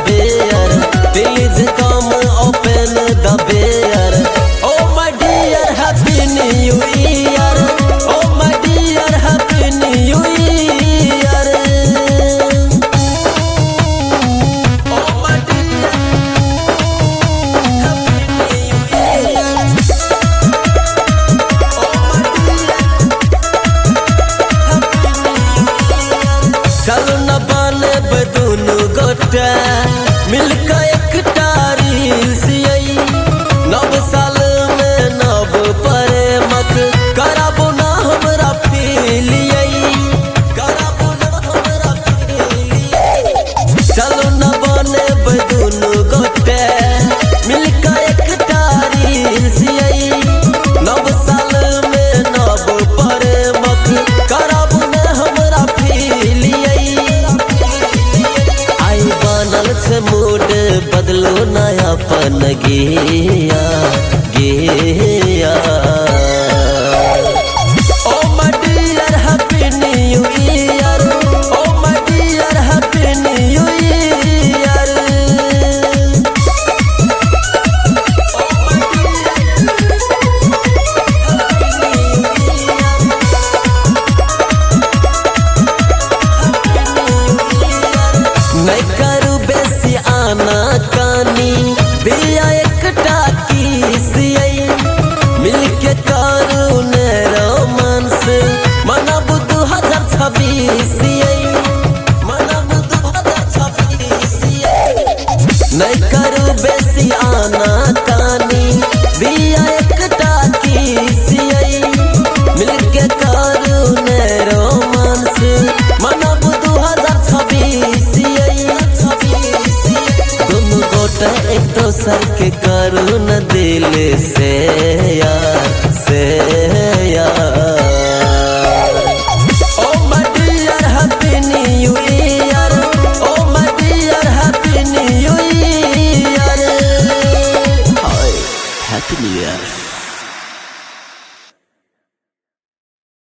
bear. Please come open the bear. Oh my dear, happy new year. Oh my dear, happy new year. Oh my dear, happy new year. Oh my dear, happy new year. चलो न बने बदुनु गोटा मिलकर एक तारीख आई। नव साल में नव प्रेमक कराबो ना हमरा पीलियई, कराबो ना हमरा पीलियई। चलो न बने बदुनु गोटा मिलकर एक तारीख आई। नव साल में नव प्रेमक कराबो ना हमरा पीलियई। आई बनल छे मूड बदलो नया पन गिया गिया। Oh my dear, happy new year. Oh my dear, happy new year. Oh my dear, नहीं करू बेसी आना कानी दिया एक टाकी सियई। मिलके करू ने रोमांस मनब 2026 मनब 2026। नहीं करू बेसी आना कानी दिया एक टाकी सियई। मिलके करू ने रोमांस मनब 2026। दोनों गोटा एक दोसर के करू न दिल से यार।